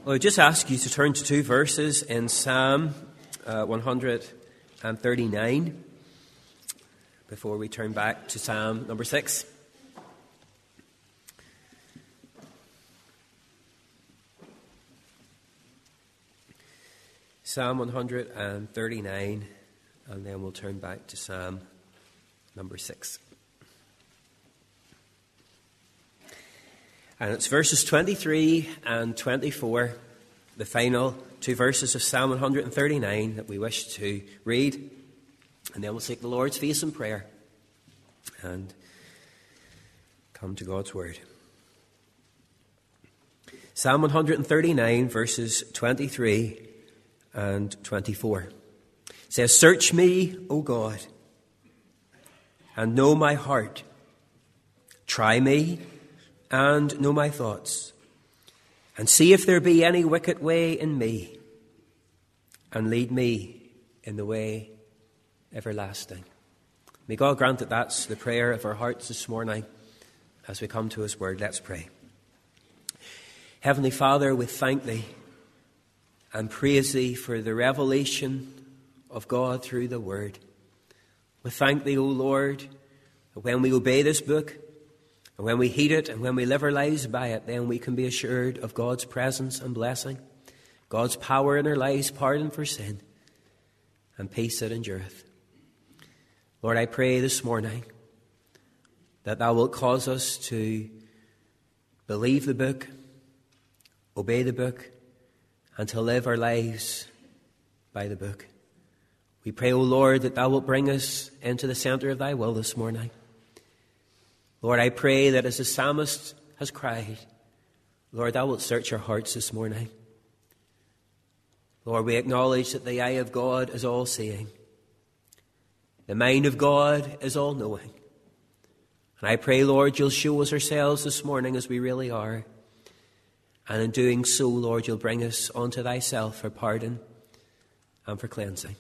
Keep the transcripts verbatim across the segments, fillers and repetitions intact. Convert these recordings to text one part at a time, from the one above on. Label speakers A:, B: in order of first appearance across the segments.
A: Well, I just ask you to turn to two verses in Psalm uh, one thirty-nine before we turn back to Psalm number six. Psalm one thirty-nine, and then we'll turn back to Psalm number six. And it's verses twenty-three and twenty-four, the final two verses of Psalm one thirty-nine that we wish to read. And then we'll seek the Lord's face in prayer and come to God's word. Psalm one thirty-nine, verses twenty-three and twenty-four. It says, "Search me, O God, and know my heart. Try me and know my thoughts, and see if there be any wicked way in me, and lead me in the way everlasting." May God grant that that's the prayer of our hearts this morning as we come to his word. Let's pray. Heavenly Father, we thank thee and praise thee for the revelation of God through the word. We thank thee, O Lord, that when we obey this book, and when we heed it and when we live our lives by it, then we can be assured of God's presence and blessing, God's power in our lives, pardon for sin, and peace that endureth. Lord, I pray this morning that thou wilt cause us to believe the book, obey the book, and to live our lives by the book. We pray, O Lord, that thou wilt bring us into the centre of thy will this morning. Lord, I pray that as the psalmist has cried, Lord, thou wilt search our hearts this morning. Lord, we acknowledge that the eye of God is all-seeing. The mind of God is all-knowing. And I pray, Lord, you'll show us ourselves this morning as we really are. And in doing so, Lord, you'll bring us unto thyself for pardon and for cleansing.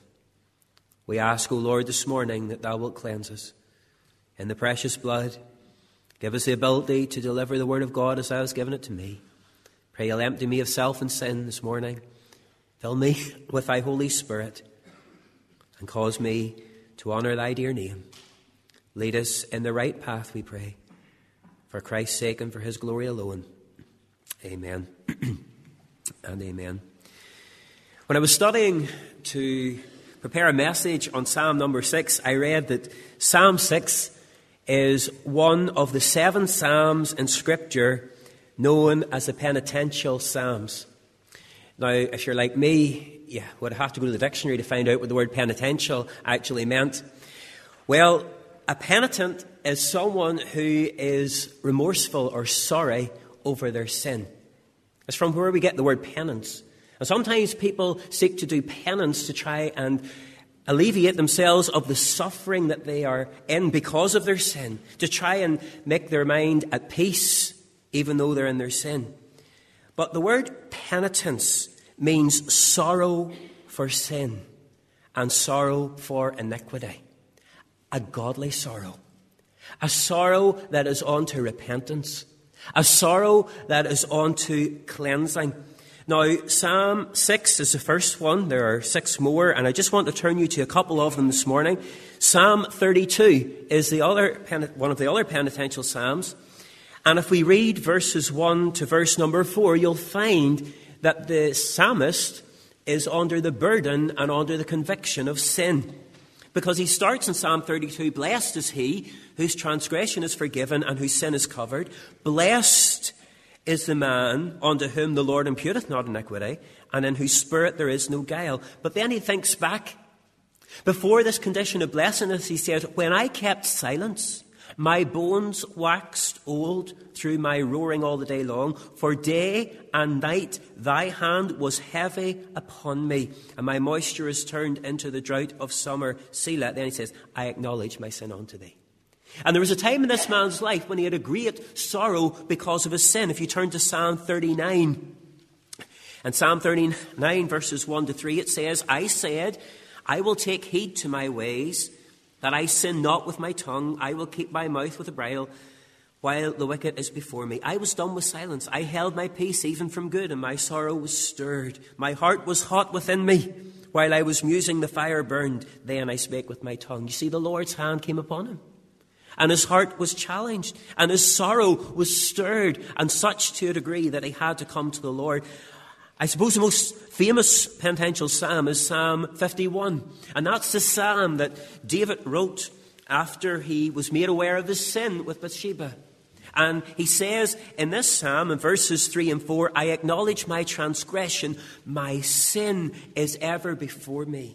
A: We ask, O Lord, this morning that thou wilt cleanse us in the precious blood. Give us the ability to deliver the word of God as thou hast given it to me. Pray you'll empty me of self and sin this morning. Fill me with thy Holy Spirit and cause me to honour thy dear name. Lead us in the right path, we pray, for Christ's sake and for his glory alone. Amen and amen. When I was studying to prepare a message on Psalm number six, I read that Psalm six is one of the seven psalms in Scripture known as the penitential psalms. Now, if you're like me, you would have to go to the dictionary to find out what the word penitential actually meant. Well, a penitent is someone who is remorseful or sorry over their sin. It's from where we get the word penance. And sometimes people seek to do penance to try and alleviate themselves of the suffering that they are in because of their sin, to try and make their mind at peace even though they're in their sin. But the word penitence means sorrow for sin and sorrow for iniquity. A godly sorrow. A sorrow that is unto repentance. A sorrow that is unto cleansing. Now, Psalm six is the first one. There are six more, and I just want to turn you to a couple of them this morning. Psalm thirty-two is the other one of the other penitential psalms. And if we read verses one to verse number four, you'll find that the psalmist is under the burden and under the conviction of sin. Because he starts in Psalm thirty-two, "Blessed is he whose transgression is forgiven and whose sin is covered. Blessed is the man unto whom the Lord imputeth not iniquity, and in whose spirit there is no guile." But then he thinks back. Before this condition of blessedness, he says, "When I kept silence, my bones waxed old through my roaring all the day long. For day and night thy hand was heavy upon me, and my moisture is turned into the drought of summer. Selah." Then he says, "I acknowledge my sin unto thee." And there was a time in this man's life when he had a great sorrow because of his sin. If you turn to Psalm thirty-nine, and Psalm thirty-nine verses one to three, it says, "I said, I will take heed to my ways, that I sin not with my tongue. I will keep my mouth with a bridle, while the wicked is before me. I was dumb with silence. I held my peace even from good, and my sorrow was stirred. My heart was hot within me. While I was musing, the fire burned. Then I spake with my tongue. You see, the Lord's hand came upon him, and his heart was challenged, and his sorrow was stirred, and such to a degree that he had to come to the Lord. I suppose the most famous penitential psalm is Psalm fifty-one, and that's the psalm that David wrote after he was made aware of his sin with Bathsheba. And he says in this psalm, in verses three and four, I acknowledge my transgression. My sin is ever before me.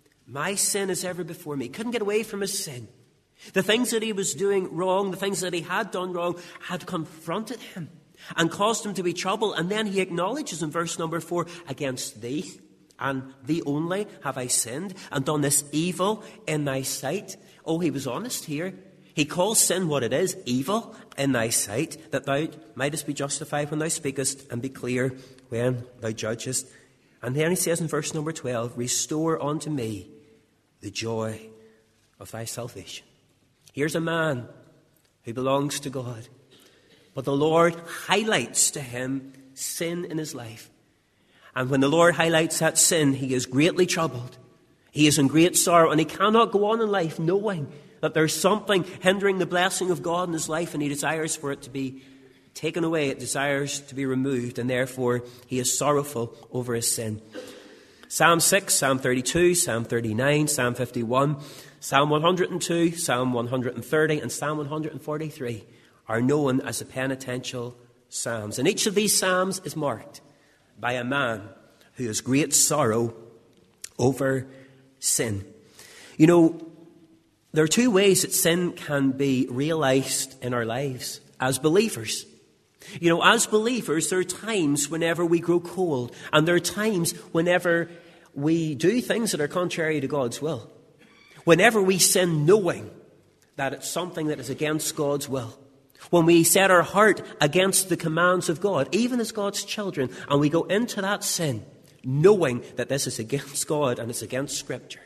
A: My sin is ever before me. He couldn't get away from his sin. The things that he was doing wrong, the things that he had done wrong, had confronted him and caused him to be troubled. And then he acknowledges in verse number four, against thee and thee only have I sinned and done this evil in thy sight. Oh, he was honest here. He calls sin what it is, evil in thy sight, that thou mightest be justified when thou speakest, and be clear when thou judgest. And then he says in verse number twelve, restore unto me the joy of thy salvation. Here's a man who belongs to God, but the Lord highlights to him sin in his life. And when the Lord highlights that sin, he is greatly troubled. He is in great sorrow, and he cannot go on in life knowing that there's something hindering the blessing of God in his life, and he desires for it to be taken away. It desires to be removed, and therefore he is sorrowful over his sin. Psalm six, Psalm thirty-two, Psalm thirty-nine, Psalm fifty-one, Psalm one hundred two, Psalm one hundred thirty, and Psalm one hundred forty-three are known as the penitential psalms. And each of these psalms is marked by a man who has great sorrow over sin. You know, there are two ways that sin can be realized in our lives as believers. You know, as believers, there are times whenever we grow cold, and there are times whenever we do things that are contrary to God's will. Whenever we sin knowing that it's something that is against God's will. When we set our heart against the commands of God, even as God's children, and we go into that sin knowing that this is against God and it's against Scripture.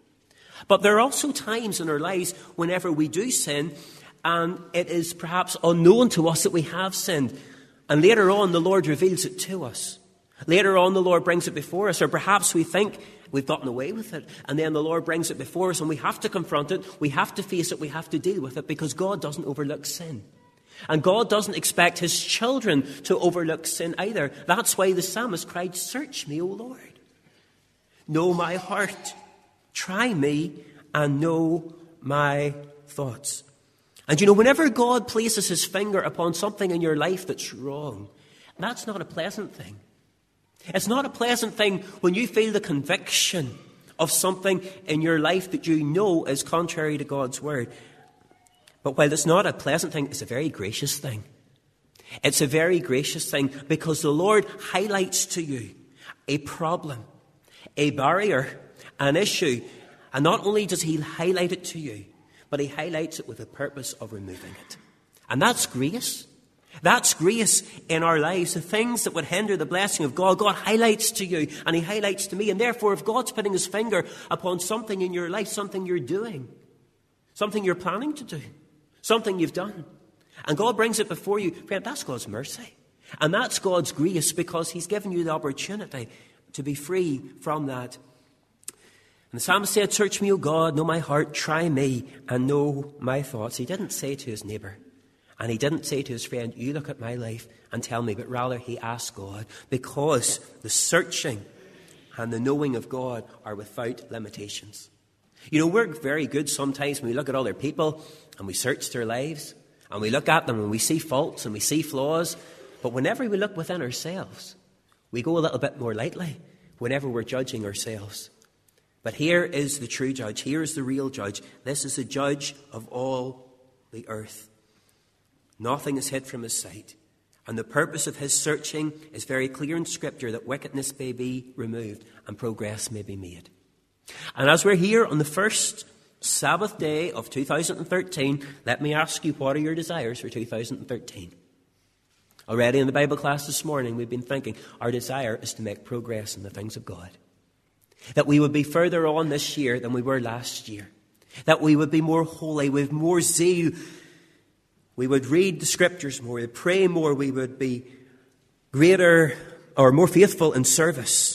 A: But there are also times in our lives whenever we do sin and it is perhaps unknown to us that we have sinned. And later on the Lord reveals it to us. Later on the Lord brings it before us, or perhaps we think we've gotten away with it, and then the Lord brings it before us and we have to confront it, we have to face it, we have to deal with it, because God doesn't overlook sin. And God doesn't expect his children to overlook sin either. That's why the psalmist cried, search me, O Lord. Know my heart. Try me and know my thoughts. And you know, whenever God places his finger upon something in your life that's wrong, that's not a pleasant thing. It's not a pleasant thing when you feel the conviction of something in your life that you know is contrary to God's word. But while it's not a pleasant thing, it's a very gracious thing. It's a very gracious thing because the Lord highlights to you a problem, a barrier, an issue. And not only does he highlight it to you, but he highlights it with the purpose of removing it. And that's grace. That's grace in our lives. The things that would hinder the blessing of God, God highlights to you and he highlights to me. And therefore, if God's putting his finger upon something in your life, something you're doing, something you're planning to do, something you've done, and God brings it before you, friend, that's God's mercy. And that's God's grace because he's given you the opportunity to be free from that. And the psalmist said, search me, O God, know my heart, try me, and know my thoughts. He didn't say to his neighbour, and he didn't say to his friend, you look at my life and tell me, but rather he asked God, because the searching and the knowing of God are without limitations. You know, we're very good sometimes when we look at other people and we search their lives and we look at them and we see faults and we see flaws. But whenever we look within ourselves, we go a little bit more lightly whenever we're judging ourselves. But here is the true judge. Here is the real judge. This is the judge of all the earth. Nothing is hid from his sight. And the purpose of his searching is very clear in Scripture, that wickedness may be removed and progress may be made. And as we're here on the first Sabbath day of two thousand thirteen, let me ask you, what are your desires for two thousand thirteen? Already in the Bible class this morning, we've been thinking our desire is to make progress in the things of God. That we would be further on this year than we were last year. That we would be more holy, with more zeal, we would read the Scriptures more, we would pray more, we would be greater or more faithful in service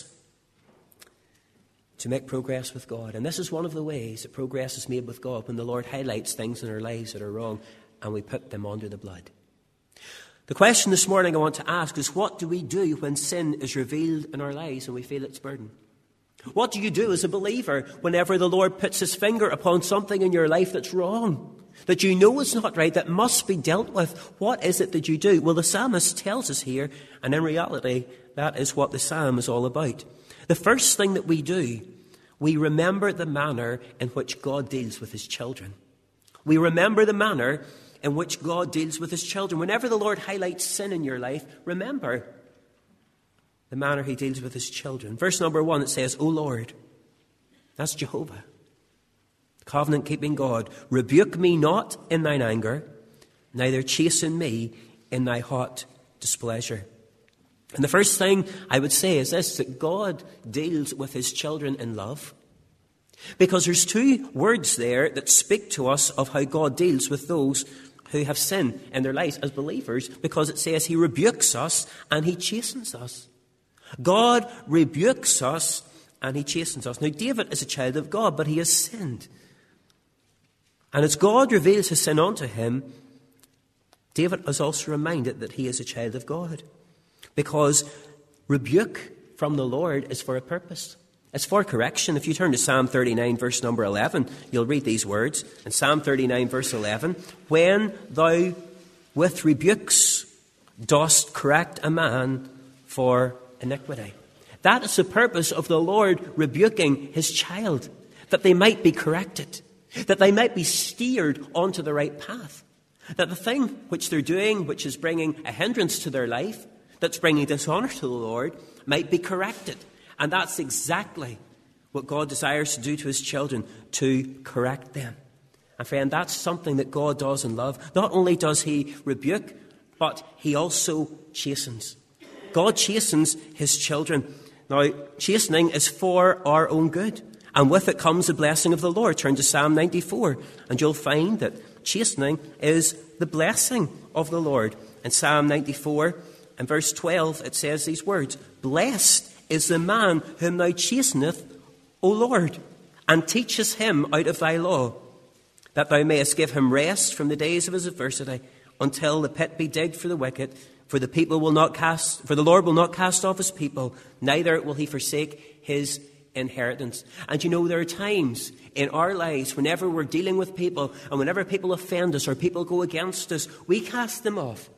A: to make progress with God. And this is one of the ways that progress is made with God, when the Lord highlights things in our lives that are wrong and we put them under the blood. The question this morning I want to ask is, what do we do when sin is revealed in our lives and we feel its burden? What do you do as a believer whenever the Lord puts his finger upon something in your life that's wrong, that you know is not right, that must be dealt with? What is it that you do? Well, the psalmist tells us here, and in reality, that is what the psalm is all about. The first thing that we do, we remember the manner in which God deals with his children. We remember the manner in which God deals with his children. Whenever the Lord highlights sin in your life, remember the manner he deals with his children. Verse number one, it says, O Lord, that's Jehovah, covenant-keeping God, rebuke me not in thine anger, neither chasten me in thy hot displeasure. And the first thing I would say is this, that God deals with his children in love. Because there's two words there that speak to us of how God deals with those who have sin in their lives as believers, because it says he rebukes us and he chastens us. God rebukes us and he chastens us. Now, David is a child of God, but he has sinned. And as God reveals his sin unto him, David is also reminded that he is a child of God. Because rebuke from the Lord is for a purpose. It's for correction. If you turn to Psalm thirty-nine, verse number eleven, you'll read these words. In Psalm thirty-nine, verse eleven, when thou with rebukes dost correct a man for iniquity. That is the purpose of the Lord rebuking his child, that they might be corrected, that they might be steered onto the right path, that the thing which they're doing, which is bringing a hindrance to their life, that's bringing dishonor to the Lord, might be corrected. And that's exactly what God desires to do to his children, to correct them. And friend, that's something that God does in love. Not only does he rebuke, but he also chastens. God chastens his children. Now, chastening is for our own good. And with it comes the blessing of the Lord. Turn to Psalm ninety-four, and you'll find that chastening is the blessing of the Lord. In Psalm ninety-four, and verse twelve, it says these words, Blessed is the man whom thou chasteneth, O Lord, and teachest him out of thy law, that thou mayest give him rest from the days of his adversity, until the pit be digged for the wicked. For the people will not cast, for the Lord will not cast off his people, neither will he forsake his inheritance. And you know, there are times in our lives, whenever we're dealing with people, and whenever people offend us or people go against us, we cast them off.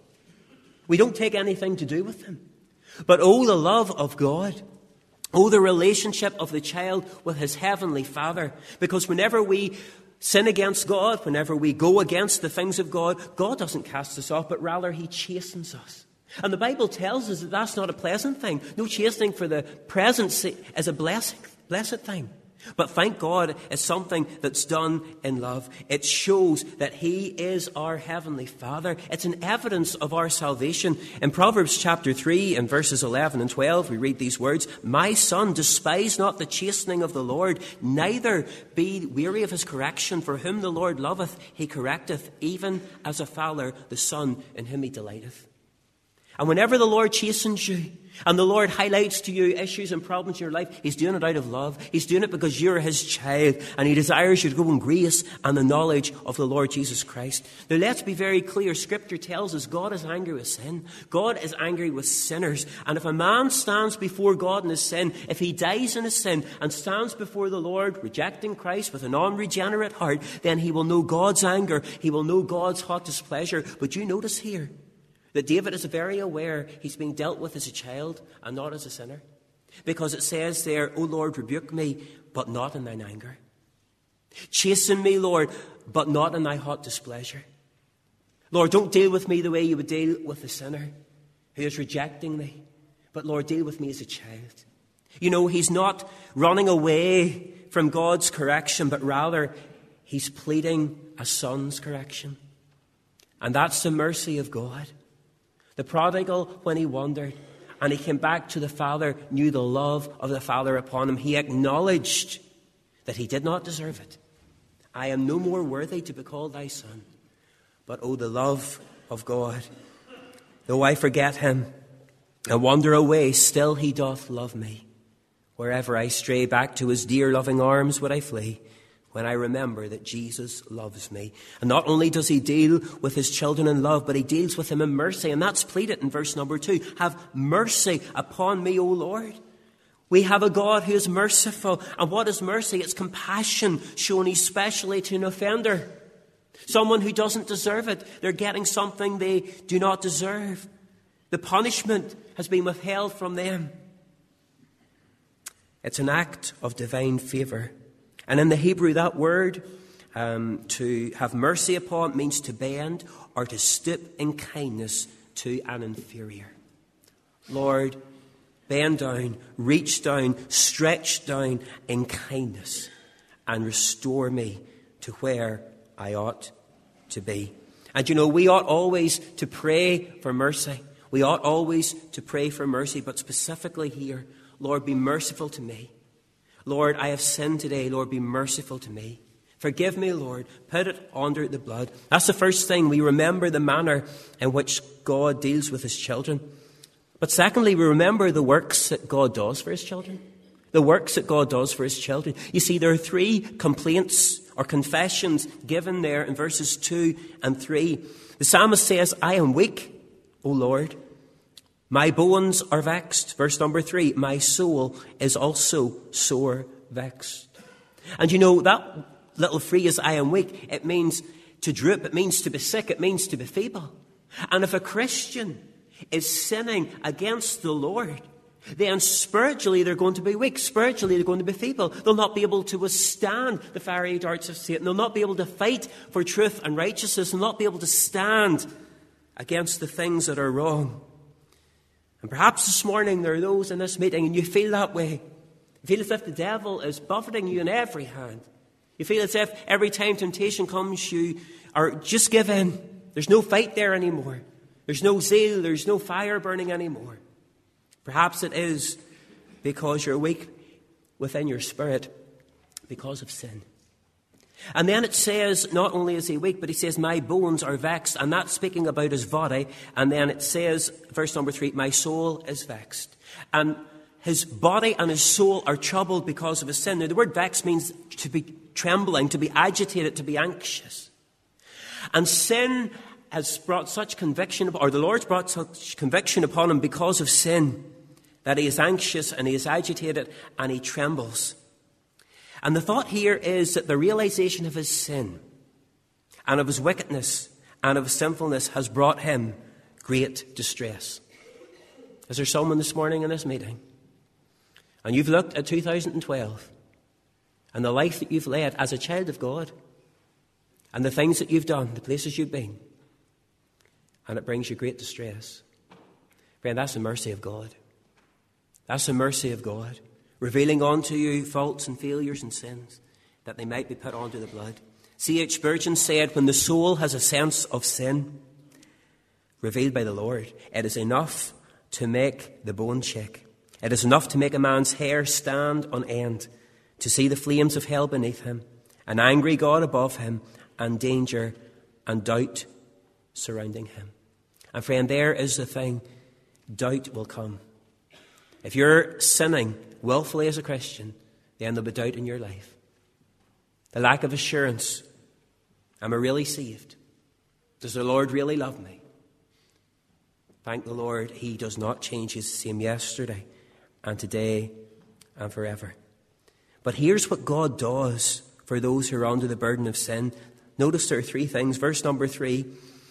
A: We don't take anything to do with them. But oh, the love of God. Oh, the relationship of the child with his heavenly Father. Because whenever we sin against God, whenever we go against the things of God, God doesn't cast us off, but rather he chastens us. And the Bible tells us that that's not a pleasant thing. No, chastening for the present is a blessing, blessed thing. But thank God, it's something that's done in love. It shows that he is our heavenly Father. It's an evidence of our salvation. In Proverbs chapter three and verses eleven and twelve, we read these words, My son, despise not the chastening of the Lord, neither be weary of his correction, for whom the Lord loveth, he correcteth, even as a father the son in whom he delighteth. And whenever the Lord chastens you, and the Lord highlights to you issues and problems in your life, he's doing it out of love. He's doing it because you're his child, and he desires you to go in grace and the knowledge of the Lord Jesus Christ. Now, let's be very clear. Scripture tells us God is angry with sin. God is angry with sinners. And if a man stands before God in his sin, if he dies in his sin and stands before the Lord rejecting Christ with an unregenerate heart, then he will know God's anger. He will know God's hot displeasure. But you notice here that David is very aware he's being dealt with as a child and not as a sinner. Because it says there, O Lord, rebuke me, but not in thine anger. Chasten me, Lord, but not in thy hot displeasure. Lord, don't deal with me the way you would deal with the sinner who is rejecting thee. But Lord, deal with me as a child. You know, he's not running away from God's correction, but rather he's pleading a son's correction. And that's the mercy of God. The prodigal, when he wandered and he came back to the Father, knew the love of the Father upon him. He acknowledged that he did not deserve it. I am no more worthy to be called thy son. But oh, the love of God. Though I forget him and wander away, still he doth love me. Wherever I stray, back to his dear loving arms would I flee, when I remember that Jesus loves me. And not only does he deal with his children in love, but he deals with them in mercy. And that's pleaded in verse number two. Have mercy upon me, O Lord. We have a God who is merciful. And what is mercy? It's compassion shown especially to an offender. Someone who doesn't deserve it. They're getting something they do not deserve. The punishment has been withheld from them. It's an act of divine favour. And in the Hebrew, that word, um, to have mercy upon, means to bend or to stoop in kindness to an inferior. Lord, bend down, reach down, stretch down in kindness and restore me to where I ought to be. And you know, we ought always to pray for mercy. We ought always to pray for mercy, but specifically here, Lord, be merciful to me. Lord, I have sinned today. Lord, be merciful to me. Forgive me, Lord. Put it under the blood. That's the first thing. We remember the manner in which God deals with his children. But secondly, we remember the works that God does for his children. The works that God does for his children. You see, there are three complaints or confessions given there in verses two and three. The psalmist says, I am weak, O Lord. My bones are vexed. Verse number three, my soul is also sore vexed. And you know, that little phrase, I am weak, it means to droop, it means to be sick, it means to be feeble. And if a Christian is sinning against the Lord, then spiritually they're going to be weak. Spiritually they're going to be feeble. They'll not be able to withstand the fiery darts of Satan. They'll not be able to fight for truth and righteousness. They'll not be able to stand against the things that are wrong. And perhaps this morning there are those in this meeting and you feel that way. You feel as if the devil is buffeting you in every hand. You feel as if every time temptation comes you are just give in. There's no fight there anymore. There's no zeal. There's no fire burning anymore. Perhaps it is because you're weak within your spirit because of sin. And then it says, not only is he weak, but he says, my bones are vexed. And that's speaking about his body. And then it says, verse number three, my soul is vexed. And his body and his soul are troubled because of his sin. Now, the word vexed means to be trembling, to be agitated, to be anxious. And sin has brought such conviction, or the Lord's brought such conviction upon him because of sin, that he is anxious and he is agitated and he trembles. And the thought here is that the realization of his sin and of his wickedness and of his sinfulness has brought him great distress. Is there someone this morning in this meeting? And you've looked at two thousand twelve and the life that you've led as a child of God and the things that you've done, the places you've been, and it brings you great distress. Friend, that's the mercy of God. That's the mercy of God, revealing unto you faults and failures and sins, that they might be put onto the blood. C H Spurgeon said, when the soul has a sense of sin revealed by the Lord, it is enough to make the bone shake. It is enough to make a man's hair stand on end, to see the flames of hell beneath him, an angry God above him, and danger and doubt surrounding him. And friend, there is the thing. Doubt will come. If you're sinning willfully as a Christian, then there'll be doubt in your life. The lack of assurance. Am I really saved? Does the Lord really love me? Thank the Lord, he does not change. He's the same yesterday and today and forever. But here's what God does for those who are under the burden of sin. Notice there are three things. Verse number three,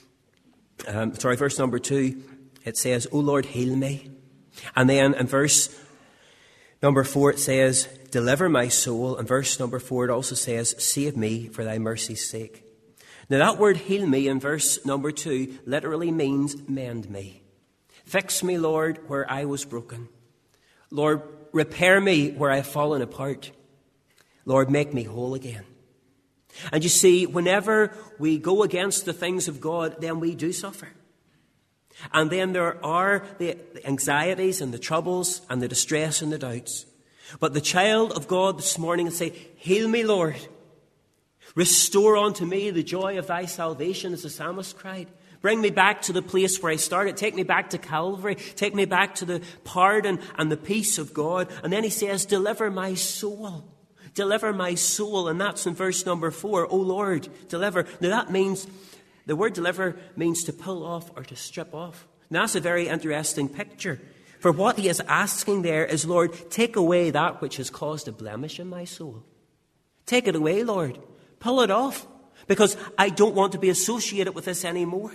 A: um, sorry, verse number two, it says, O Lord, heal me. And then in verse number four, it says, deliver my soul. And verse number four, it also says, save me for thy mercy's sake. Now that word heal me in verse number two literally means mend me. Fix me, Lord, where I was broken. Lord, repair me where I have fallen apart. Lord, make me whole again. And you see, whenever we go against the things of God, then we do suffer. And then there are the anxieties and the troubles and the distress and the doubts. But the child of God this morning will say, heal me, Lord. Restore unto me the joy of thy salvation, as the psalmist cried. Bring me back to the place where I started. Take me back to Calvary. Take me back to the pardon and the peace of God. And then he says, deliver my soul. Deliver my soul. And that's in verse number four. O Lord, deliver. Now that means, the word deliver means to pull off or to strip off. Now that's a very interesting picture. For what he is asking there is, Lord, take away that which has caused a blemish in my soul. Take it away, Lord. Pull it off. Because I don't want to be associated with this anymore.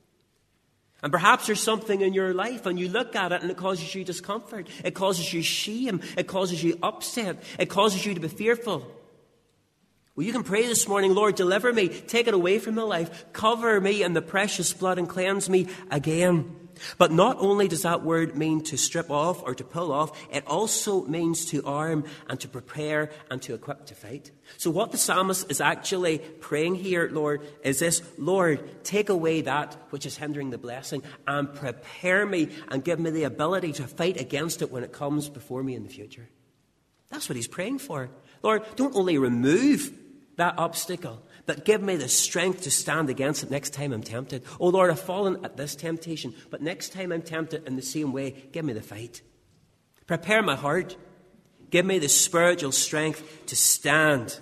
A: And perhaps there's something in your life and you look at it and it causes you discomfort. It causes you shame. It causes you upset. It causes you to be fearful. Well, you can pray this morning, Lord, deliver me. Take it away from my life. Cover me in the precious blood and cleanse me again. But not only does that word mean to strip off or to pull off, it also means to arm and to prepare and to equip to fight. So what the psalmist is actually praying here, Lord, is this: Lord, take away that which is hindering the blessing and prepare me and give me the ability to fight against it when it comes before me in the future. That's what he's praying for. Lord, don't only remove that obstacle, but give me the strength to stand against it next time I'm tempted. Oh Lord, I've fallen at this temptation, but next time I'm tempted in the same way, give me the fight. Prepare my heart. Give me the spiritual strength to stand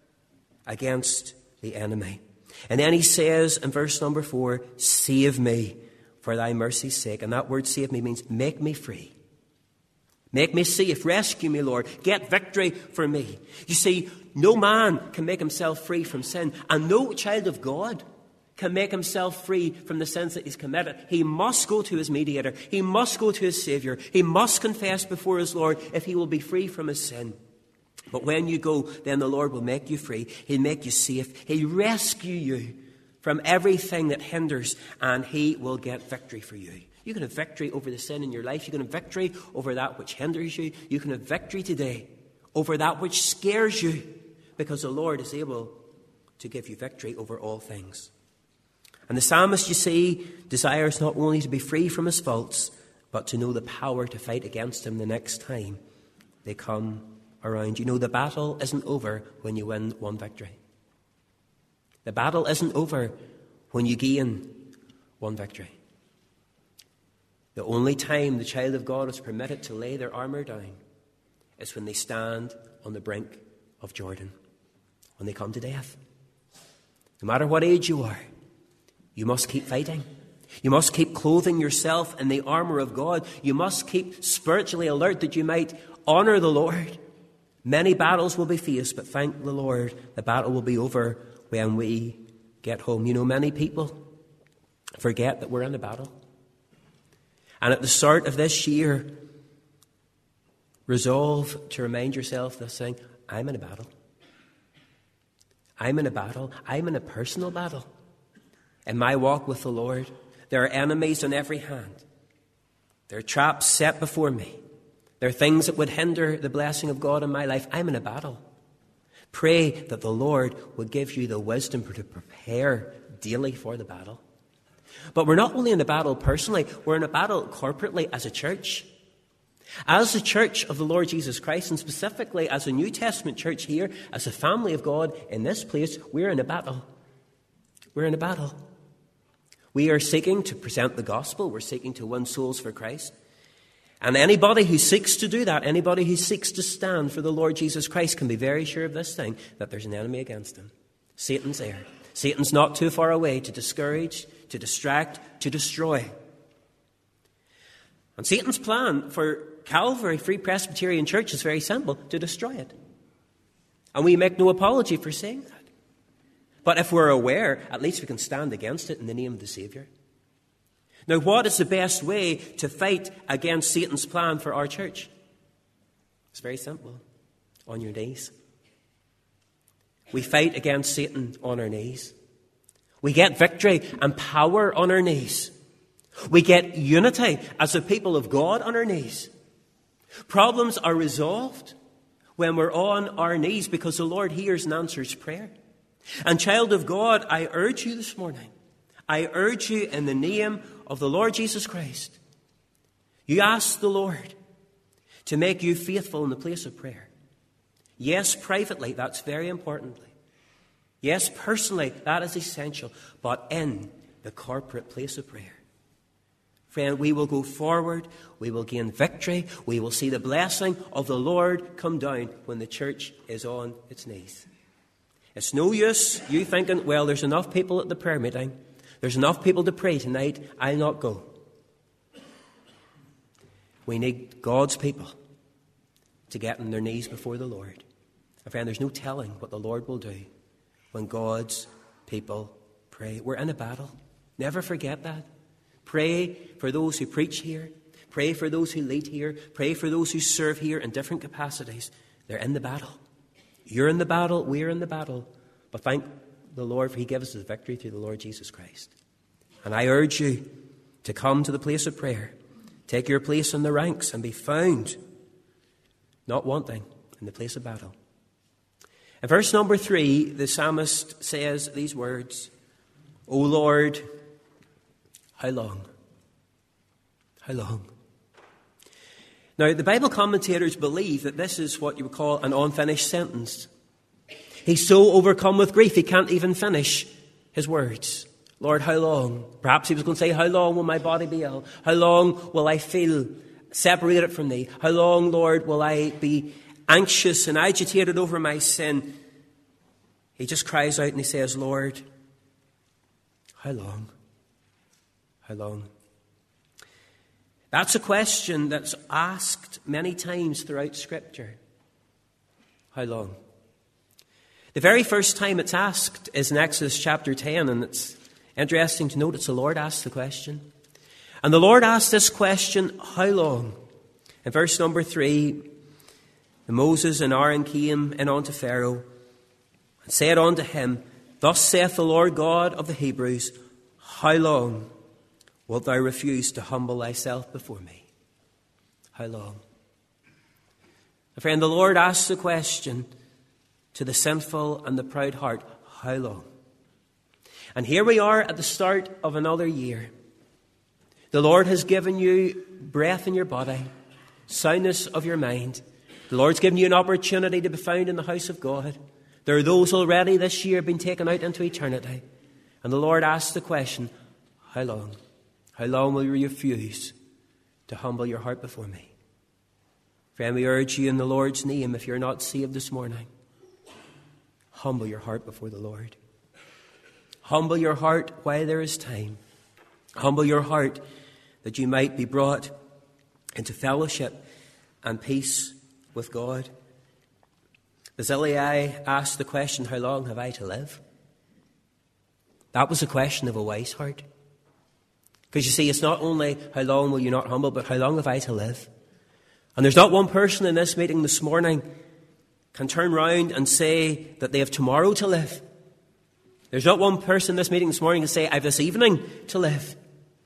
A: against the enemy. And then he says in verse number four, save me for thy mercy's sake. And that word save me means make me free. Make me safe. Rescue me, Lord. Get victory for me. You see, no man can make himself free from sin. And no child of God can make himself free from the sins that he's committed. He must go to his mediator. He must go to his Savior. He must confess before his Lord if he will be free from his sin. But when you go, then the Lord will make you free. He'll make you safe. He'll rescue you from everything that hinders, and he will get victory for you. You can have victory over the sin in your life. You can have victory over that which hinders you. You can have victory today over that which scares you, because the Lord is able to give you victory over all things. And the psalmist, you see, desires not only to be free from his faults, but to know the power to fight against them the next time they come around. You know, the battle isn't over when you win one victory. The battle isn't over when you gain one victory. The only time the child of God is permitted to lay their armour down is when they stand on the brink of Jordan, when they come to death. No matter what age you are, you must keep fighting. You must keep clothing yourself in the armour of God. You must keep spiritually alert that you might honour the Lord. Many battles will be faced, but thank the Lord, the battle will be over when we get home. You know, many people forget that we're in a battle. And at the start of this year, resolve to remind yourself this thing: I'm in a battle. I'm in a battle. I'm in a personal battle. In my walk with the Lord, there are enemies on every hand. There are traps set before me. There are things that would hinder the blessing of God in my life. I'm in a battle. Pray that the Lord would give you the wisdom to prepare daily for the battle. But we're not only in a battle personally, we're in a battle corporately as a church. As the church of the Lord Jesus Christ, and specifically as a New Testament church here, as a family of God in this place, we're in a battle. We're in a battle. We are seeking to present the gospel. We're seeking to win souls for Christ. And anybody who seeks to do that, anybody who seeks to stand for the Lord Jesus Christ, can be very sure of this thing, that there's an enemy against him. Satan's there. Satan's not too far away to discourage, to distract, to destroy. And Satan's plan for Calvary Free Presbyterian Church is very simple: to destroy it. And we make no apology for saying that. But if we're aware, at least we can stand against it in the name of the Saviour. Now, what is the best way to fight against Satan's plan for our church? It's very simple. On your knees. We fight against Satan on our knees. We get victory and power on our knees. We get unity as a people of God on our knees. Problems are resolved when we're on our knees, because the Lord hears and answers prayer. And child of God, I urge you this morning, I urge you in the name of the Lord Jesus Christ, you ask the Lord to make you faithful in the place of prayer. Yes, privately, that's very importantly. Yes, personally, that is essential, but in the corporate place of prayer. Friend, we will go forward, we will gain victory, we will see the blessing of the Lord come down when the church is on its knees. It's no use you thinking, well, there's enough people at the prayer meeting, there's enough people to pray tonight, I'll not go. We need God's people to get on their knees before the Lord. And friend, there's no telling what the Lord will do when God's people pray. We're in a battle. Never forget that. Pray for those who preach here. Pray for those who lead here. Pray for those who serve here in different capacities. They're in the battle. You're in the battle. We're in the battle. But thank the Lord for He gives us the victory through the Lord Jesus Christ. And I urge you to come to the place of prayer. Take your place in the ranks and be found not wanting in the place of battle. In verse number three, the psalmist says these words, O Lord, how long? How long? Now, the Bible commentators believe that this is what you would call an unfinished sentence. He's so overcome with grief, he can't even finish his words. Lord, how long? Perhaps he was going to say, how long will my body be ill? How long will I feel separated from thee? How long, Lord, will I be anxious and agitated over my sin? He just cries out and he says, Lord, how long? How long? That's a question that's asked many times throughout Scripture. How long? The very first time it's asked is in Exodus chapter ten, and it's interesting to note it's the Lord asked the question. And the Lord asked this question, how long? In verse number three, Moses and Aaron came in unto Pharaoh and said unto him, Thus saith the Lord God of the Hebrews, How long wilt thou refuse to humble thyself before me? How long? My friend, the Lord asks the question to the sinful and the proud heart, how long? And here we are at the start of another year. The Lord has given you breath in your body, soundness of your mind. The Lord's given you an opportunity to be found in the house of God. There are those already this year being taken out into eternity. And the Lord asks the question, how long? How long will you refuse to humble your heart before me? Friend, we urge you in the Lord's name, if you're not saved this morning, humble your heart before the Lord. Humble your heart while there is time. Humble your heart that you might be brought into fellowship and peace with God. Barzillai asked the question, how long have I to live? That was a question of a wise heart. Because you see, it's not only how long will you not humble, but how long have I to live? And there's not one person in this meeting this morning can turn round and say that they have tomorrow to live. There's not one person in this meeting this morning can say, I have this evening to live.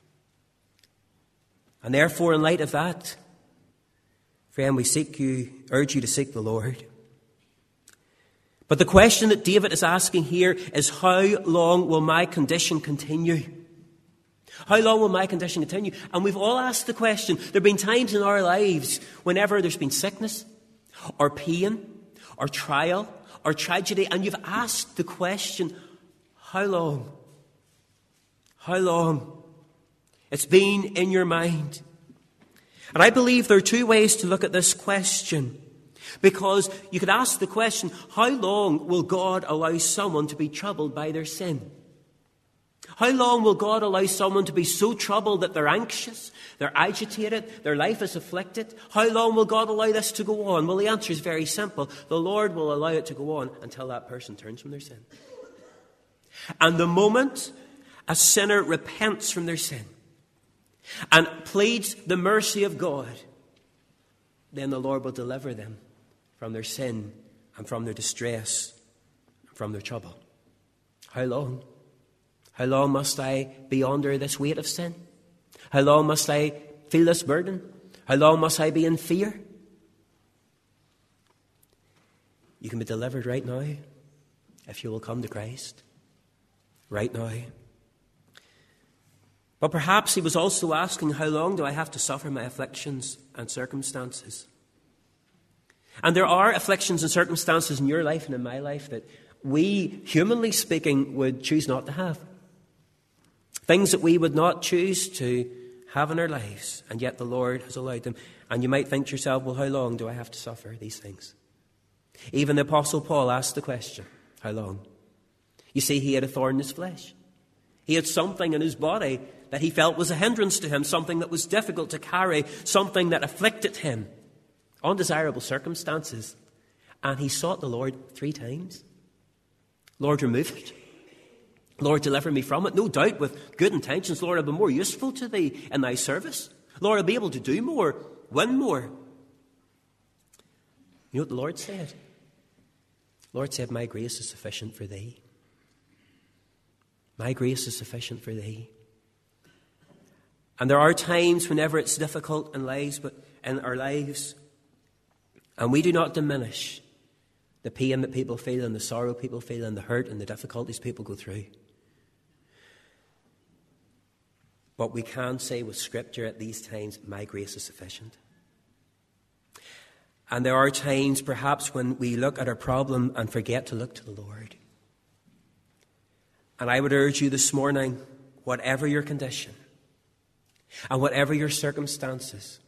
A: And therefore, in light of that, friend, we seek you, urge you to seek the Lord. But the question that David is asking here is, how long will my condition continue? How long will my condition continue? And we've all asked the question. There have been times in our lives whenever there's been sickness or pain or trial or tragedy, and you've asked the question, how long? How long? It's been in your mind. And I believe there are two ways to look at this question. Because you could ask the question, how long will God allow someone to be troubled by their sin? How long will God allow someone to be so troubled that they're anxious, they're agitated, their life is afflicted? How long will God allow this to go on? Well, the answer is very simple. The Lord will allow it to go on until that person turns from their sin. And the moment a sinner repents from their sin and pleads the mercy of God, then the Lord will deliver them from their sin and from their distress and from their trouble. How long? How long must I be under this weight of sin? How long must I feel this burden? How long must I be in fear? You can be delivered right now if you will come to Christ. Right now. But perhaps he was also asking, how long do I have to suffer my afflictions and circumstances? And there are afflictions and circumstances in your life and in my life that we, humanly speaking, would choose not to have. Things that we would not choose to have in our lives, and yet the Lord has allowed them. And you might think to yourself, well, how long do I have to suffer these things? Even the Apostle Paul asked the question, how long? You see, he had a thorn in his flesh. He had something in his body that he felt was a hindrance to him, something that was difficult to carry, something that afflicted him, undesirable circumstances. And he sought the Lord three times. Lord, remove it. Lord, deliver me from it. No doubt with good intentions. Lord, I'll be more useful to thee in thy service. Lord, I'll be able to do more, win more. You know what the Lord said? The Lord said, my grace is sufficient for thee. My grace is sufficient for thee. And there are times whenever it's difficult in lives, but in our lives, and we do not diminish the pain that people feel and the sorrow people feel and the hurt and the difficulties people go through. But we can say with Scripture at these times, my grace is sufficient. And there are times perhaps when we look at our problem and forget to look to the Lord. And I would urge you this morning, whatever your condition and whatever your circumstances,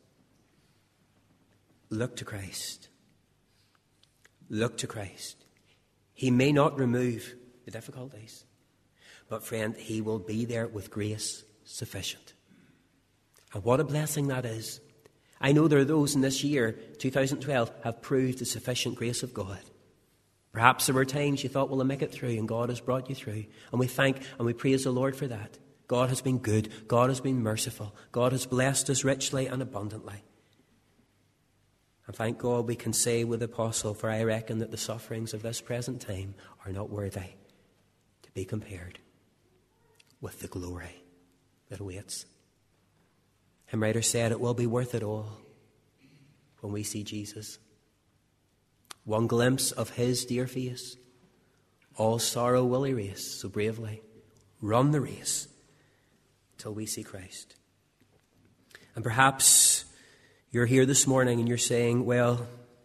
A: look to Christ. Look to Christ. He may not remove the difficulties, but friend, he will be there with grace sufficient. And what a blessing that is. I know there are those in this year, two thousand twelve, have proved the sufficient grace of God. Perhaps there were times you thought, well, I'll make it through, and God has brought you through. And we thank and we praise the Lord for that. God has been good. God has been merciful. God has blessed us richly and abundantly. And thank God we can say with the apostle, for I reckon that the sufferings of this present time are not worthy to be compared with the glory that awaits. Hymn writer said, it will be worth it all when we see Jesus. One glimpse of his dear face, all sorrow will erase. So bravely run the race till we see Christ. And perhaps you're here this morning and you're saying, well,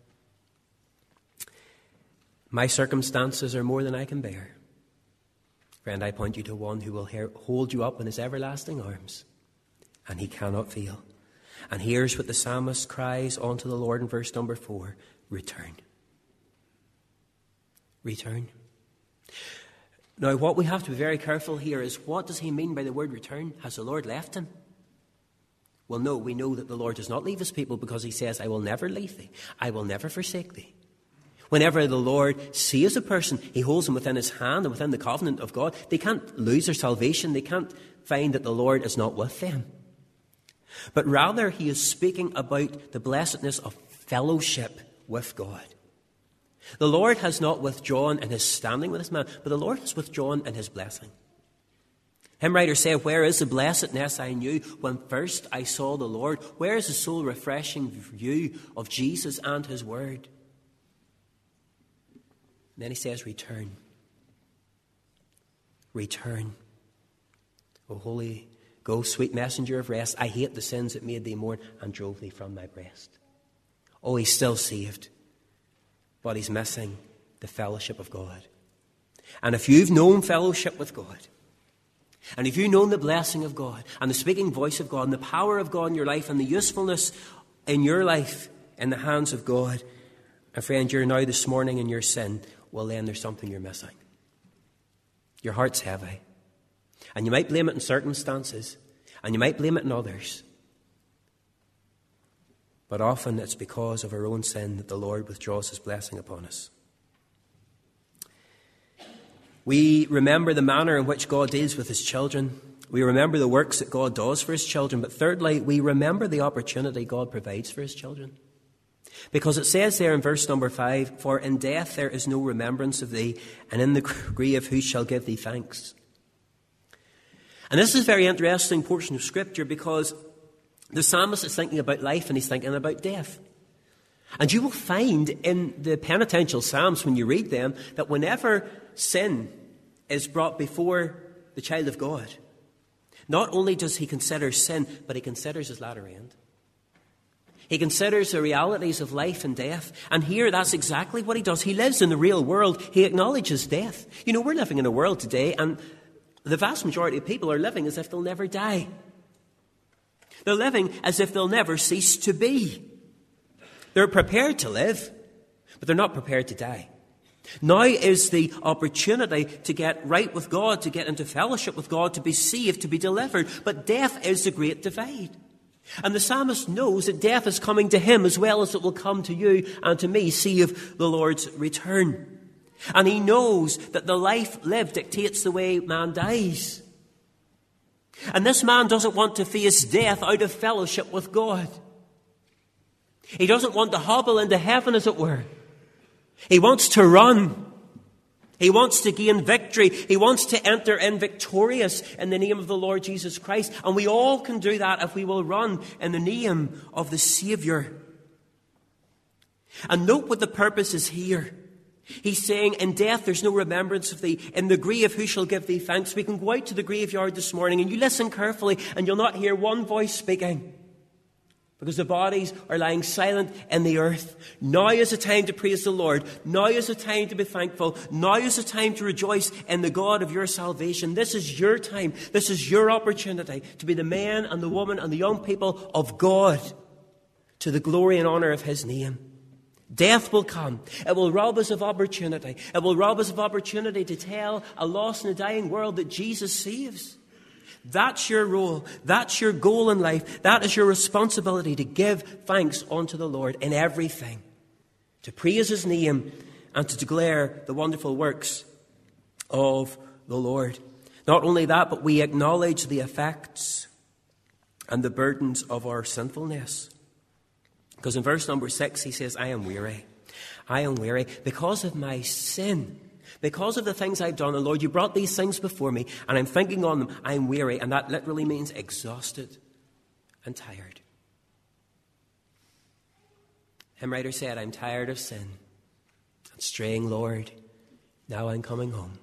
A: my circumstances are more than I can bear. Friend, I point you to one who will hold you up in his everlasting arms, and he cannot fail. And here's what the psalmist cries unto the Lord in verse number four, return. Return. Now, what we have to be very careful here is, what does he mean by the word return? Has the Lord left him? Well, no, we know that the Lord does not leave his people, because he says, I will never leave thee. I will never forsake thee. Whenever the Lord saves a person, he holds them within his hand and within the covenant of God. They can't lose their salvation. They can't find that the Lord is not with them. But rather, he is speaking about the blessedness of fellowship with God. The Lord has not withdrawn in his standing with his man, but the Lord has withdrawn in his blessing. Hymn writer said, where is the blessedness I knew when first I saw the Lord? Where is the soul refreshing view of Jesus and his word? And then he says, return. Return. O Holy Ghost, sweet messenger of rest, I hate the sins that made thee mourn and drove thee from my breast. Oh, he's still saved, but he's missing the fellowship of God. And if you've known fellowship with God, and if you've known the blessing of God, and the speaking voice of God, and the power of God in your life, and the usefulness in your life in the hands of God, and friend, you're now this morning in your sin, well then there's something you're missing. Your heart's heavy. And you might blame it in circumstances, and you might blame it in others. But often it's because of our own sin that the Lord withdraws his blessing upon us. We remember the manner in which God deals with his children. We remember the works that God does for his children. But thirdly, we remember the opportunity God provides for his children. Because it says there in verse number five, for in death there is no remembrance of thee, and in the grave who shall give thee thanks? And this is a very interesting portion of Scripture, because the psalmist is thinking about life and he's thinking about death. And you will find in the penitential psalms, when you read them, that whenever sin is brought before the child of God, not only does he consider sin, but he considers his latter end. He considers the realities of life and death. And here, that's exactly what he does. He lives in the real world. He acknowledges death. You know, we're living in a world today, and the vast majority of people are living as if they'll never die. They're living as if they'll never cease to be. They're prepared to live, but they're not prepared to die. Now is the opportunity to get right with God, to get into fellowship with God, to be saved, to be delivered. But death is the great divide. And the psalmist knows that death is coming to him as well as it will come to you and to me, save the Lord's return. And he knows that the life lived dictates the way man dies. And this man doesn't want to face death out of fellowship with God. He doesn't want to hobble into heaven, as it were. He wants to run. He wants to gain victory. He wants to enter in victorious in the name of the Lord Jesus Christ. And we all can do that if we will run in the name of the Saviour. And note what the purpose is here. He's saying, in death there's no remembrance of thee. In the grave who shall give thee thanks? We can go out to the graveyard this morning and you listen carefully and you'll not hear one voice speaking. Because the bodies are lying silent in the earth. Now is the time to praise the Lord. Now is the time to be thankful. Now is the time to rejoice in the God of your salvation. This is your time. This is your opportunity to be the man and the woman and the young people of God to the glory and honour of his name. Death will come. It will rob us of opportunity. It will rob us of opportunity to tell a lost and a dying world that Jesus saves. That's your role. That's your goal in life. That is your responsibility, to give thanks unto the Lord in everything, to praise his name and to declare the wonderful works of the Lord. Not only that, but we acknowledge the effects and the burdens of our sinfulness. Because in verse number six, he says, I am weary. I am weary because of my sin. Because of the things I've done, and Lord, you brought these things before me, and I'm thinking on them, I'm weary, and that literally means exhausted and tired. Hymn writer said, I'm tired of sin and straying, Lord, now I'm coming home.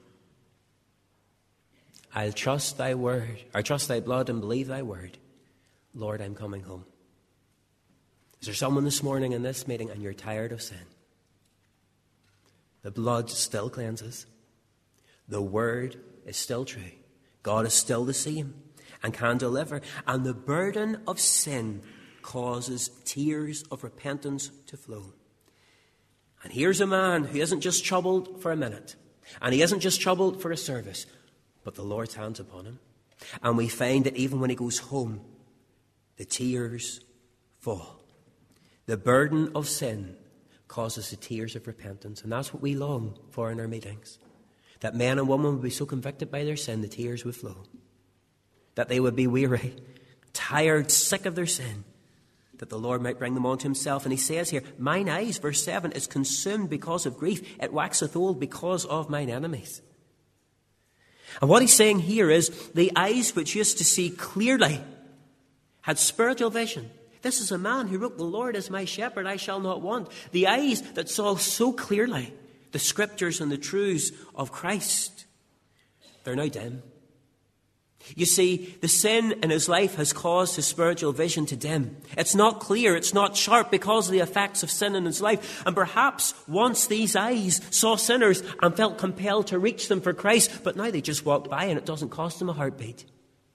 A: I'll trust thy word, or trust thy blood and believe thy word. Lord, I'm coming home. Is there someone this morning in this meeting and you're tired of sin? The blood still cleanses. The word is still true. God is still the same and can deliver. And the burden of sin causes tears of repentance to flow. And here's a man who isn't just troubled for a minute. And he isn't just troubled for a service. But the Lord's hand's upon him. And we find that even when he goes home, the tears fall. The burden of sin causes the tears of repentance. And that's what we long for in our meetings. That men and women would be so convicted by their sin, the tears would flow. That they would be weary, tired, sick of their sin. That the Lord might bring them unto himself. And he says here, mine eyes, verse seven, is consumed because of grief. It waxeth old because of mine enemies. And what he's saying here is, the eyes which used to see clearly had spiritual vision. This is a man who wrote, the Lord is my shepherd, I shall not want. The eyes that saw so clearly the scriptures and the truths of Christ, they're now dim. You see, the sin in his life has caused his spiritual vision to dim. It's not clear, it's not sharp because of the effects of sin in his life. And perhaps once these eyes saw sinners and felt compelled to reach them for Christ, but now they just walk by and it doesn't cost them a heartbeat.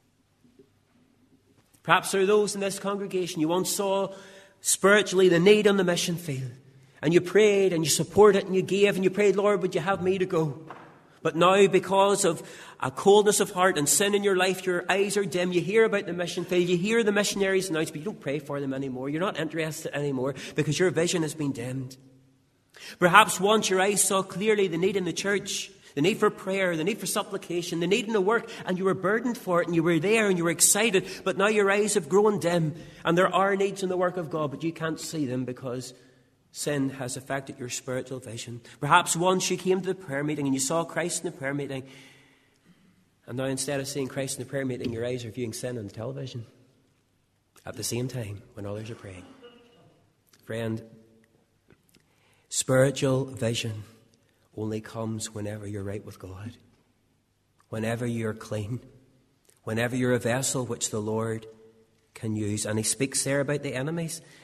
A: Perhaps there are those in this congregation, you once saw spiritually the need on the mission field. And you prayed and you supported and you gave and you prayed, Lord, would you have me to go? But now, because of a coldness of heart and sin in your life, your eyes are dim. You hear about the mission field, you hear the missionaries announced, but you don't pray for them anymore. You're not interested anymore because your vision has been dimmed. Perhaps once your eyes saw clearly the need in the church, the need for prayer, the need for supplication, the need in the work, and you were burdened for it, and you were there, and you were excited, but now your eyes have grown dim, and there are needs in the work of God, but you can't see them because sin has affected your spiritual vision. Perhaps once you came to the prayer meeting, and you saw Christ in the prayer meeting, and now instead of seeing Christ in the prayer meeting, your eyes are viewing sin on the television at the same time when others are praying. Friend, spiritual vision only comes whenever you're right with God, whenever you're clean, whenever you're a vessel which the Lord can use. And he speaks there about the enemies.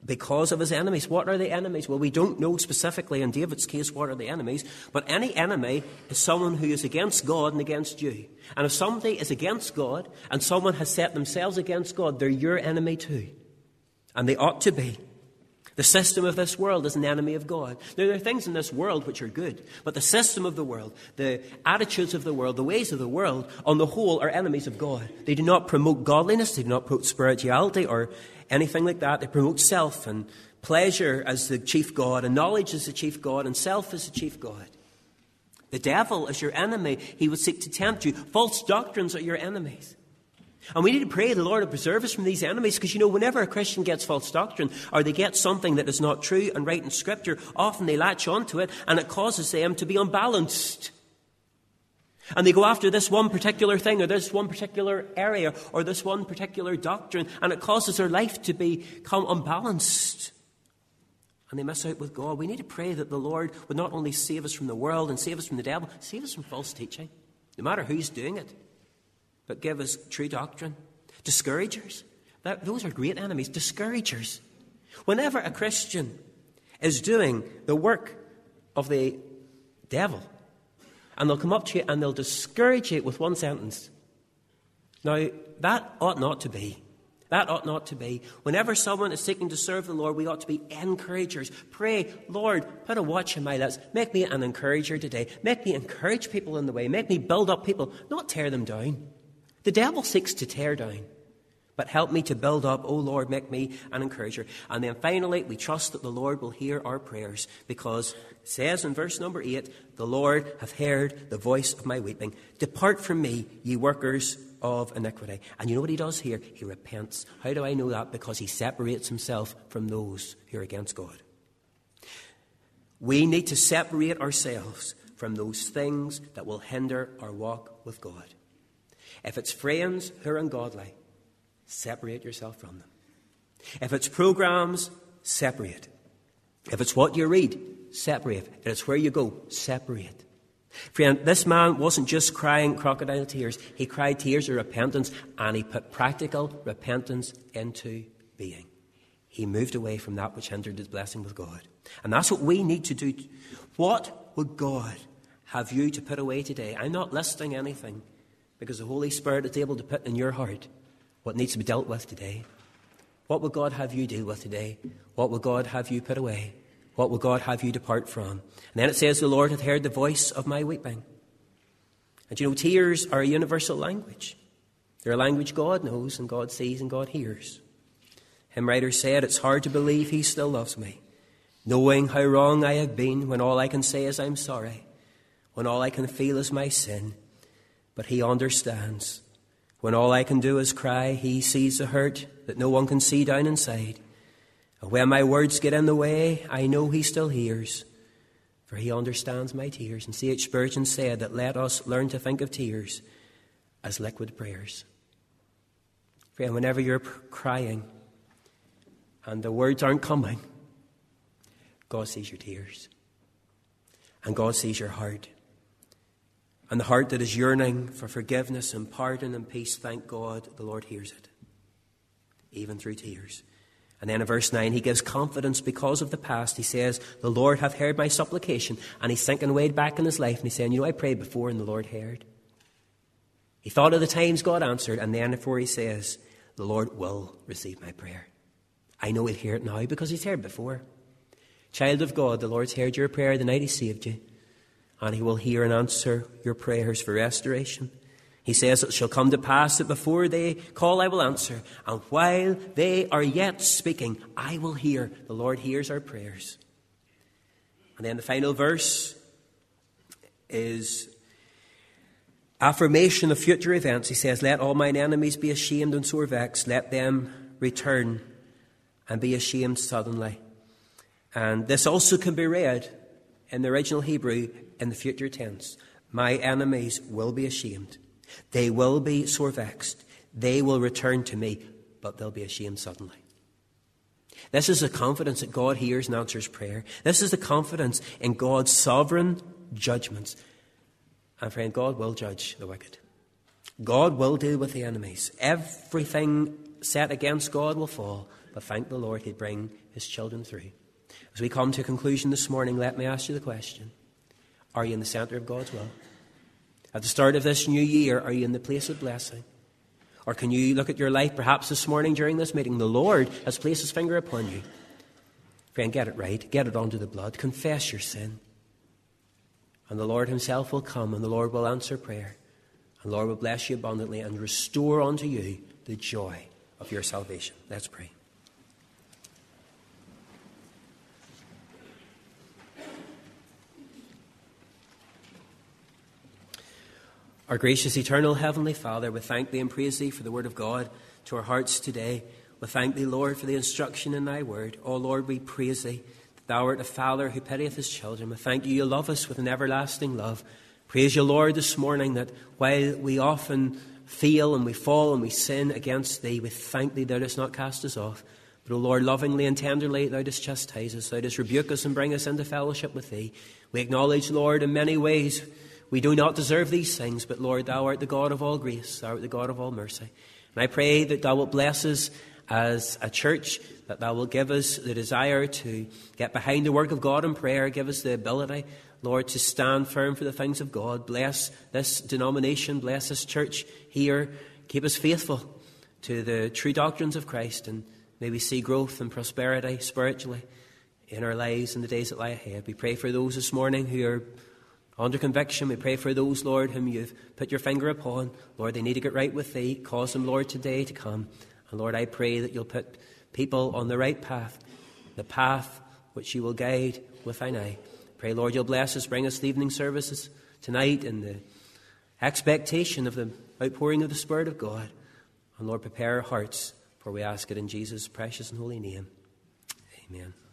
A: because of his enemies. What are the enemies? Well, we don't know specifically in David's case what are the enemies, but any enemy is someone who is against God and against you. And if somebody is against God and someone has set themselves against God, they're your enemy too. And they ought to be. The system of this world is an enemy of God. Now, there are things in this world which are good, but the system of the world, the attitudes of the world, the ways of the world, on the whole, are enemies of God. They do not promote godliness, they do not promote spirituality or anything like that. They promote self and pleasure as the chief God, and knowledge as the chief God, and self as the chief God. The devil is your enemy. He would seek to tempt you. False doctrines are your enemies. And we need to pray the Lord will preserve us from these enemies, because, you know, whenever a Christian gets false doctrine or they get something that is not true and right in Scripture, often they latch onto it and it causes them to be unbalanced. And they go after this one particular thing or this one particular area or this one particular doctrine, and it causes their life to become unbalanced. And they miss out with God. We need to pray that the Lord would not only save us from the world and save us from the devil, save us from false teaching, no matter who's doing it, but give us true doctrine. Discouragers, that, those are great enemies. Discouragers. Whenever a Christian is doing the work of the devil, and they'll come up to you and they'll discourage you with one sentence. Now, that ought not to be. That ought not to be. Whenever someone is seeking to serve the Lord, we ought to be encouragers. Pray, Lord, put a watch in my lips. Make me an encourager today. Make me encourage people in the way. Make me build up people, not tear them down. The devil seeks to tear down, but help me to build up. Oh, Lord, make me an encourager. And then finally, we trust that the Lord will hear our prayers, because it says in verse number eight, the Lord hath heard the voice of my weeping. Depart from me, ye workers of iniquity. And you know what he does here? He repents. How do I know that? Because he separates himself from those who are against God. We need to separate ourselves from those things that will hinder our walk with God. If it's friends who are ungodly, separate yourself from them. If it's programs, separate. If it's what you read, separate. If it's where you go, separate. Friend, this man wasn't just crying crocodile tears. He cried tears of repentance, and he put practical repentance into being. He moved away from that which hindered his blessing with God. And that's what we need to do. What would God have you to put away today? I'm not listing anything, because the Holy Spirit is able to put in your heart what needs to be dealt with today. What will God have you deal with today? What will God have you put away? What will God have you depart from? And then it says, the Lord hath heard the voice of my weeping. And you know, tears are a universal language. They're a language God knows and God sees and God hears. Hymn writer said, it's hard to believe he still loves me, knowing how wrong I have been, when all I can say is I'm sorry, when all I can feel is my sin. But he understands. When all I can do is cry, he sees the hurt that no one can see down inside. And when my words get in the way, I know he still hears, for he understands my tears. And C H Spurgeon said that let us learn to think of tears as liquid prayers. Friend, whenever you're crying and the words aren't coming, God sees your tears. And God sees your heart. And the heart that is yearning for forgiveness and pardon and peace, thank God, the Lord hears it, even through tears. And then in verse nine, he gives confidence because of the past. He says, the Lord hath heard my supplication. And he's thinking way back in his life, and he's saying, you know, I prayed before and the Lord heard. He thought of the times God answered, and then before he says, the Lord will receive my prayer. I know he'll hear it now because he's heard before. Child of God, the Lord's heard your prayer the night he saved you. And he will hear and answer your prayers for restoration. He says it shall come to pass that before they call, I will answer. And while they are yet speaking, I will hear. The Lord hears our prayers. And then the final verse is affirmation of future events. He says, let all mine enemies be ashamed and sore vexed. Let them return and be ashamed suddenly. And this also can be read in the original Hebrew in the future tense. My enemies will be ashamed. They will be sore vexed. They will return to me, but they'll be ashamed suddenly. This is the confidence that God hears and answers prayer. This is the confidence in God's sovereign judgments. And friend, God will judge the wicked. God will deal with the enemies. Everything set against God will fall. but thank the Lord he'd bring his children through. As we come to a conclusion this morning, let me ask you the question. Are you in the centre of God's will? At the start of this new year, are you in the place of blessing? Or can you look at your life perhaps this morning during this meeting? The Lord has placed his finger upon you. Friend, get it right. Get it onto the blood. Confess your sin. And the Lord himself will come, and the Lord will answer prayer. And the Lord will bless you abundantly and restore unto you the joy of your salvation. Let's pray. Our gracious, eternal, heavenly Father, we thank thee and praise thee for the word of God to our hearts today. We thank thee, Lord, for the instruction in thy word. Oh, Lord, we praise thee that thou art a Father who pitieth his children. We thank you, you love us with an everlasting love. Praise you, Lord, this morning that while we often fail and we fall and we sin against thee, we thank thee thou dost not cast us off. But, O Lord, lovingly and tenderly thou dost chastise us, thou dost rebuke us and bring us into fellowship with thee. We acknowledge, Lord, in many ways we do not deserve these things, but Lord, thou art the God of all grace, thou art the God of all mercy. And I pray that thou wilt bless us as a church, that thou wilt give us the desire to get behind the work of God in prayer, give us the ability, Lord, to stand firm for the things of God. Bless this denomination, bless this church here, keep us faithful to the true doctrines of Christ, and may we see growth and prosperity spiritually in our lives in the days that lie ahead. We pray for those this morning who are under conviction. We pray for those, Lord, whom you've put your finger upon. Lord, they need to get right with thee. Cause them, Lord, today to come. And Lord, I pray that you'll put people on the right path, the path which you will guide with thine eye. Pray, Lord, you'll bless us, bring us the evening services tonight in the expectation of the outpouring of the Spirit of God. And Lord, prepare our hearts, for we ask it in Jesus' precious and holy name. Amen.